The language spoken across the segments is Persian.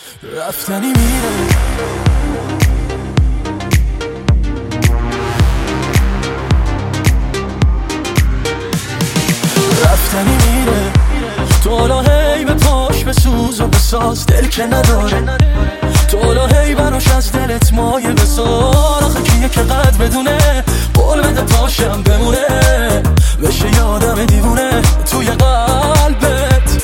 رفتنی میره، رفتنی میره. تو حالا هی به پاش بسوز و بساز، دل که نداره. تو حالا هی براش از دلت مایه بسار. آخه کیه که قد بدونه قول بده پاشم بمونه، بشه یادم دیوونه توی قلبت.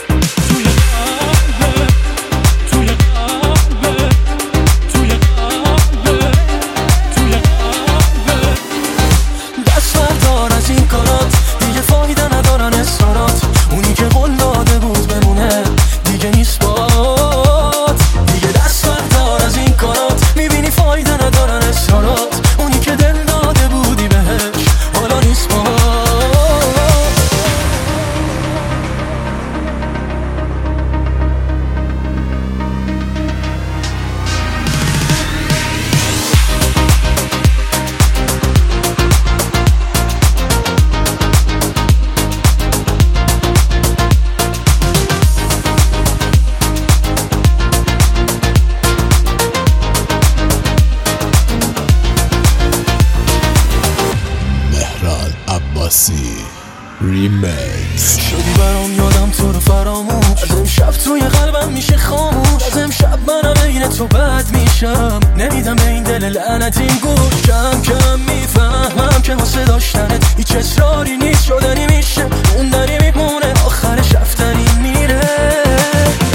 ریمیکس. شدی برام یادم تو رو فراموش، از امشب توی قلبم میشه خاموش. از امشب منم بین تو بد میشم، نمیدم به این دل لعنتی گوش. کم کم میفهمم که واسه داشتنت هیچ اصراری نیست، شدنی میشه موندنی میمونه، آخرش رفتنی میره.